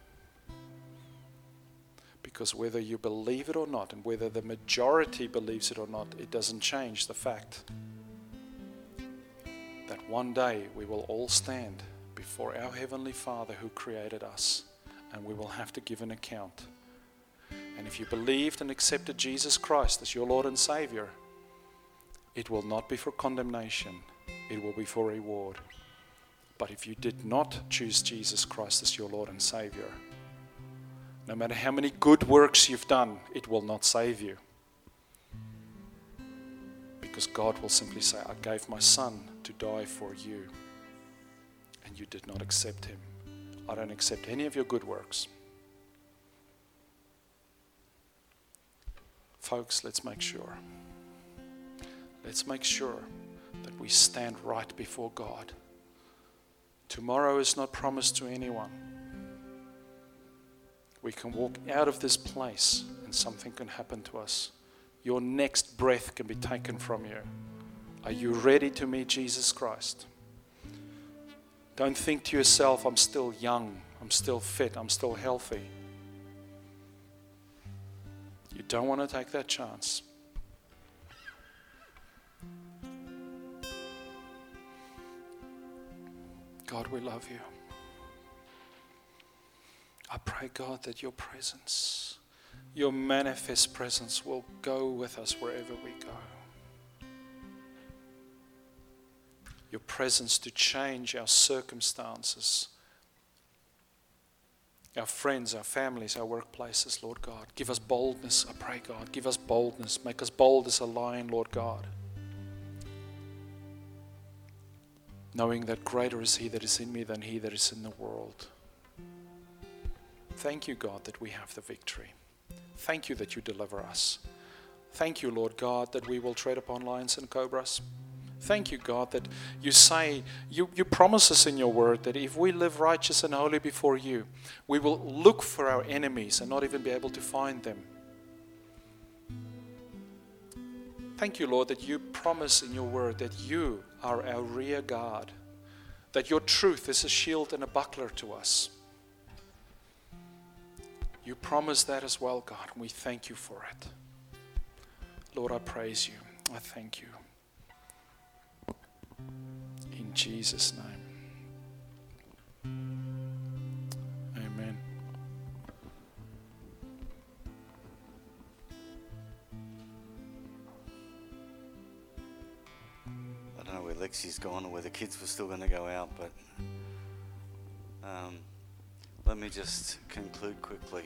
Because whether you believe it or not, and whether the majority believes it or not, it doesn't change the fact that one day we will all stand before our Heavenly Father who created us, and we will have to give an account. And if you believed and accepted Jesus Christ as your Lord and Savior, it will not be for condemnation, it will be for reward. But if you did not choose Jesus Christ as your Lord and Savior, no matter how many good works you've done, it will not save you. Because God will simply say, I gave my Son to die for you, and you did not accept him. I don't accept any of your good works. Folks, let's make sure. Let's make sure that we stand right before God. Tomorrow is not promised to anyone. We can walk out of this place and something can happen to us. Your next breath can be taken from you. Are you ready to meet Jesus Christ? Don't think to yourself, I'm still young, I'm still fit, I'm still healthy. You don't want to take that chance. God, we love you. I pray, God, that your presence, your manifest presence will go with us wherever we go. Your presence to change our circumstances, our friends, our families, our workplaces, Lord God. Give us boldness, I pray, God. Give us boldness. Make us bold as a lion, Lord God. Knowing that greater is he that is in me than he that is in the world. Thank you, God, that we have the victory. Thank you that you deliver us. Thank you, Lord God, that we will tread upon lions and cobras. Thank you, God, that you say, you, you promise us in your word that if we live righteous and holy before you, we will look for our enemies and not even be able to find them. Thank you, Lord, that you promise in your word that you are our rear guard, that your truth is a shield and a buckler to us. You promise that as well, God, and we thank you for it. Lord, I praise you. I thank you. In Jesus' name. Amen. I don't know where Lexi's gone or where the kids were still going to go out, but um, let me just conclude quickly.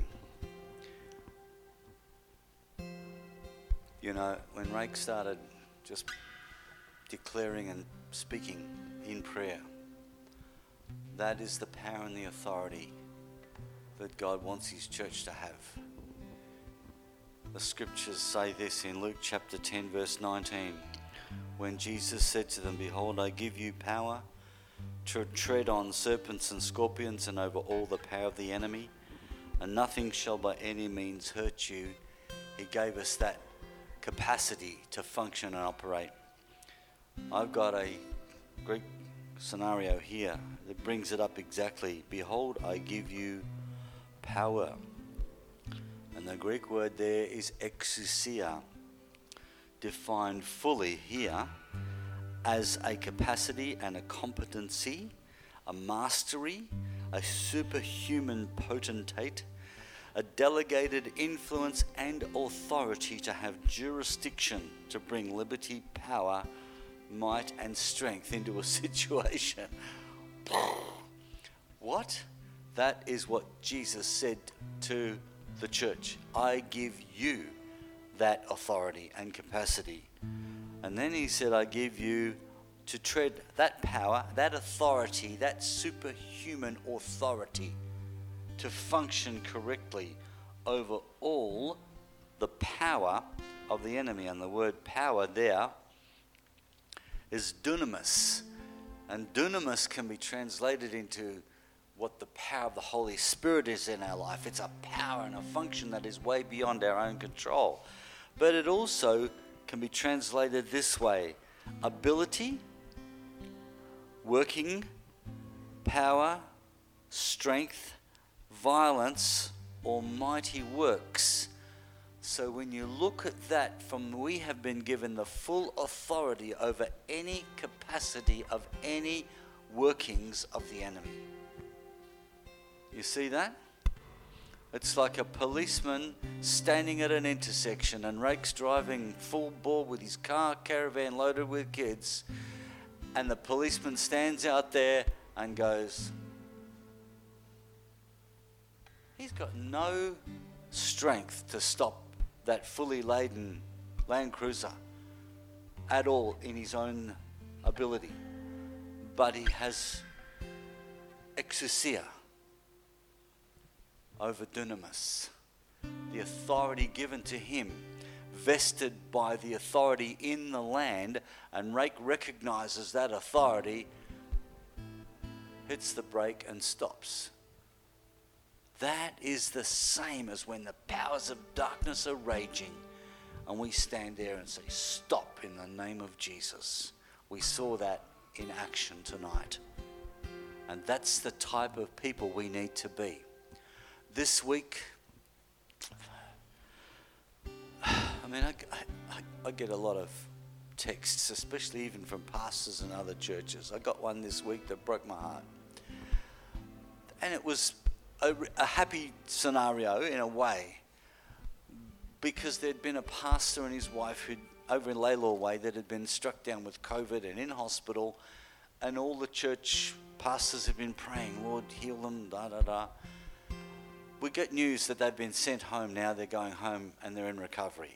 You know, when Rake started just declaring and speaking in prayer, that is the power and the authority that God wants his church to have. The scriptures say this in Luke chapter ten, verse nineteen. When Jesus said to them, behold, I give you power to tread on serpents and scorpions and over all the power of the enemy, and nothing shall by any means hurt you. He gave us that capacity to function and operate. I've got a Greek scenario here that brings it up exactly. Behold, I give you power. And the Greek word there is exousia, defined fully here as a capacity and a competency, a mastery, a superhuman potentate, a delegated influence and authority to have jurisdiction to bring liberty, power, might and strength into a situation. What? That is what Jesus said to the church. I give you that authority and capacity. And then he said, I give you to tread that power, that authority, that superhuman authority to function correctly over all the power of the enemy. And the word power there is dunamis. And dunamis can be translated into what the power of the Holy Spirit is in our life. It's a power and a function that is way beyond our own control. But it also can be translated this way: ability, working, power, strength, violence, or mighty works. So when you look at that, from we have been given the full authority over any capacity of any workings of the enemy. You see that? It's like a policeman standing at an intersection and Rake's driving full bore with his car caravan loaded with kids, and the policeman stands out there and goes, he's got no strength to stop that fully laden Land Cruiser at all in his own ability. But he has exousia over dunamis, the authority given to him, vested by the authority in the land, and Rake recognizes that authority, hits the brake and stops. That is the same as when the powers of darkness are raging and we stand there and say, stop in the name of Jesus. We saw that in action tonight. And that's the type of people we need to be. This week, I mean, I, I, I get a lot of texts, especially even from pastors and other churches. I got one this week that broke my heart. And it was a, a happy scenario in a way, because there'd been a pastor and his wife who'd, over in Laylaw Way, that had been struck down with COVID and in hospital, and all the church pastors have been praying, Lord, heal them, da da da. We get news that they've been sent home now, they're going home and they're in recovery.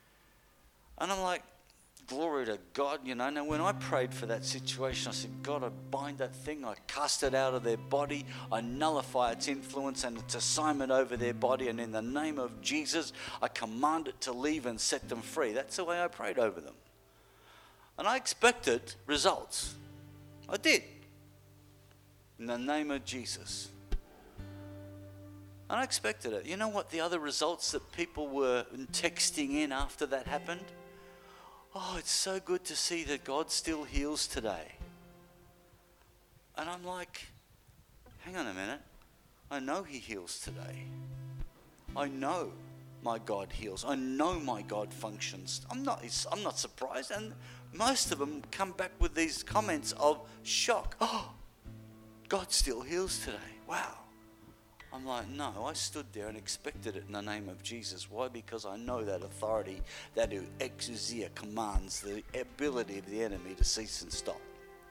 And I'm like, glory to God, you know. Now when I prayed for that situation, I said, God, I bind that thing, I cast it out of their body, I nullify its influence and its assignment over their body, and in the name of Jesus, I command it to leave and set them free. That's the way I prayed over them. And I expected results. I did. In the name of Jesus. And I expected it. You know what the other results that people were texting in after that happened? Oh, it's so good to see that God still heals today. And I'm like, hang on a minute. I know he heals today. I know my God heals. I know my God functions. I'm not, I'm not surprised. And most of them come back with these comments of shock. Oh, God still heals today. Wow. I'm like, no, I stood there and expected it in the name of Jesus. Why? Because I know that authority, that exousia commands the ability of the enemy to cease and stop.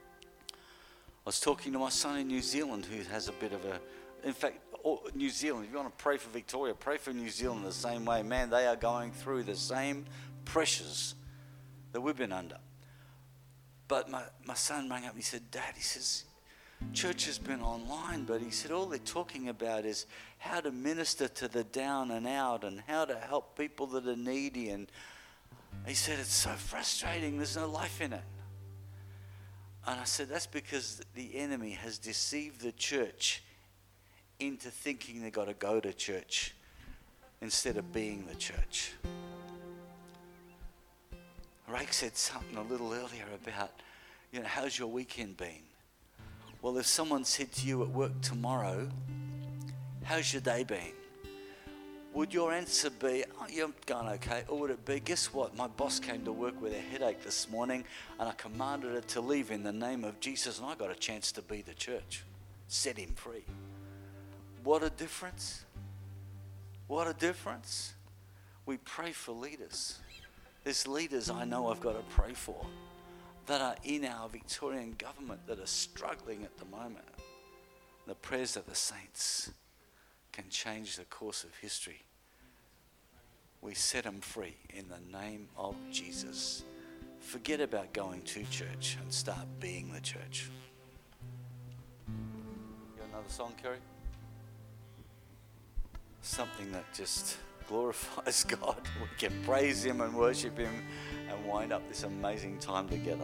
I was talking to my son in New Zealand, who has a bit of a, in fact, New Zealand, if you want to pray for Victoria, pray for New Zealand the same way. Man, they are going through the same pressures that we've been under. But my, my son rang up and he said, Dad, he says, church has been online, but he said all they're talking about is how to minister to the down and out and how to help people that are needy. And he said, it's so frustrating. There's no life in it. And I said, that's because the enemy has deceived the church into thinking they've got to go to church instead of being the church. Rake said something a little earlier about, you know, how's your weekend been? Well, if someone said to you at work tomorrow, how's your day been? Would your answer be, oh, you're going okay? Or would it be, guess what? My boss came to work with a headache this morning and I commanded it to leave in the name of Jesus, and I got a chance to be the church. Set him free. What a difference. What a difference. We pray for leaders. There's leaders I know I've got to pray for that are in our Victorian government that are struggling at the moment. The prayers of the saints can change the course of history. We set them free in the name of Jesus. Forget about going to church and start being the church. You got another song, Kerry? Something that just glorifies God. We can praise him and worship him and wind up this amazing time together.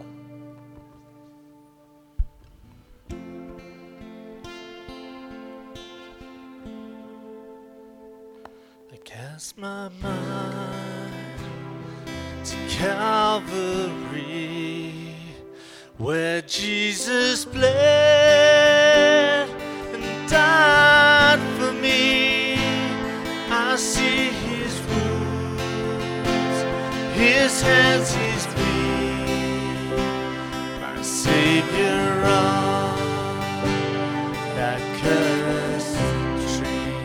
I cast my mind to Calvary, where Jesus bled and died for me. I see his wounds, his hands, his feet, my Savior on that cursed tree.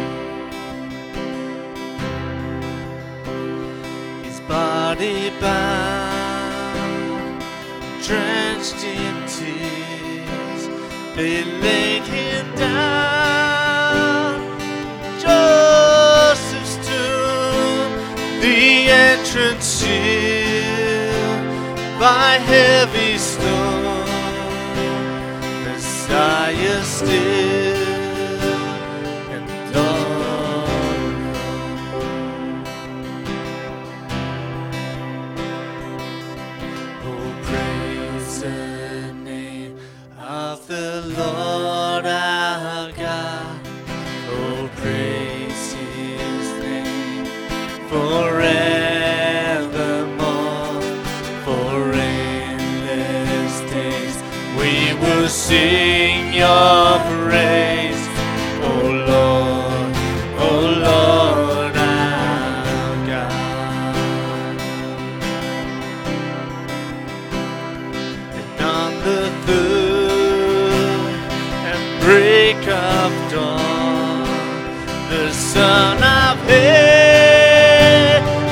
His body bound, drenched in tears, they laid him down. Joseph's tomb, the entrance sealed by heavy stone. Messiah still and unknown. Oh, praise the name of the Lord our God. Oh, praise his name forevermore. For endless days we will sing your praise. Oh Lord, oh Lord our God. And on the third and break of dawn, the Son